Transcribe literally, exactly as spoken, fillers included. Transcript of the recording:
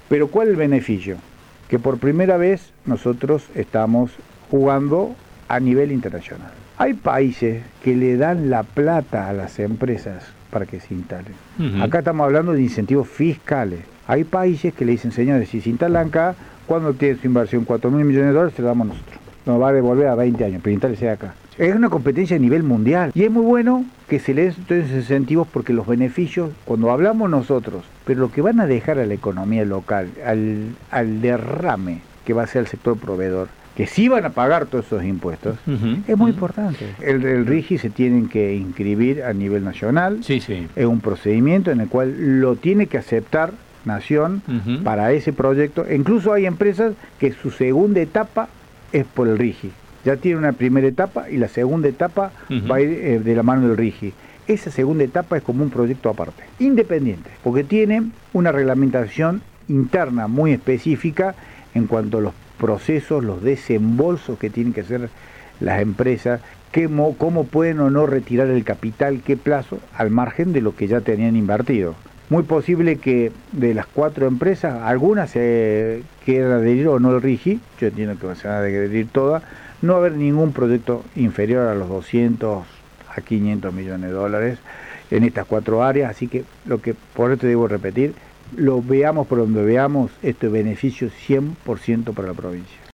Pero ¿cuál es el beneficio? Que por primera vez nosotros estamos jugando a nivel internacional. Hay países que le dan la plata a las empresas para que se instalen. Uh-huh. Acá estamos hablando de incentivos fiscales. Hay países que le dicen, señores, si se instalan acá, cuando tiene su inversión cuatro mil millones de dólares, se lo damos nosotros. Nos va a devolver a veinte años, pero instálese acá. Es una competencia a nivel mundial y es muy bueno que se le den esos incentivos porque los beneficios, cuando hablamos nosotros, pero lo que van a dejar a la economía local, al, al derrame que va a ser el sector proveedor, que sí van a pagar todos esos impuestos, uh-huh, es muy uh-huh. importante. El, el RIGI se tienen que inscribir a nivel nacional, sí, sí. Es un procedimiento en el cual lo tiene que aceptar Nación uh-huh. para ese proyecto. Incluso hay empresas que su segunda etapa es por el RIGI. Ya tiene una primera etapa y la segunda etapa uh-huh. va a ir eh, de la mano del RIGI. Esa segunda etapa es como un proyecto aparte, independiente, porque tiene una reglamentación interna muy específica en cuanto a los procesos, los desembolsos que tienen que hacer las empresas, qué, cómo pueden o no retirar el capital, qué plazo, al margen de lo que ya tenían invertido. Muy posible que de las cuatro empresas, algunas se quieran adherir o no al RIGI, yo entiendo que se van a adherir todas, no va a haber ningún proyecto inferior a los doscientos a quinientos millones de dólares en estas cuatro áreas, así que lo que por esto debo repetir, lo veamos por donde veamos, esto es beneficio cien por ciento para la provincia.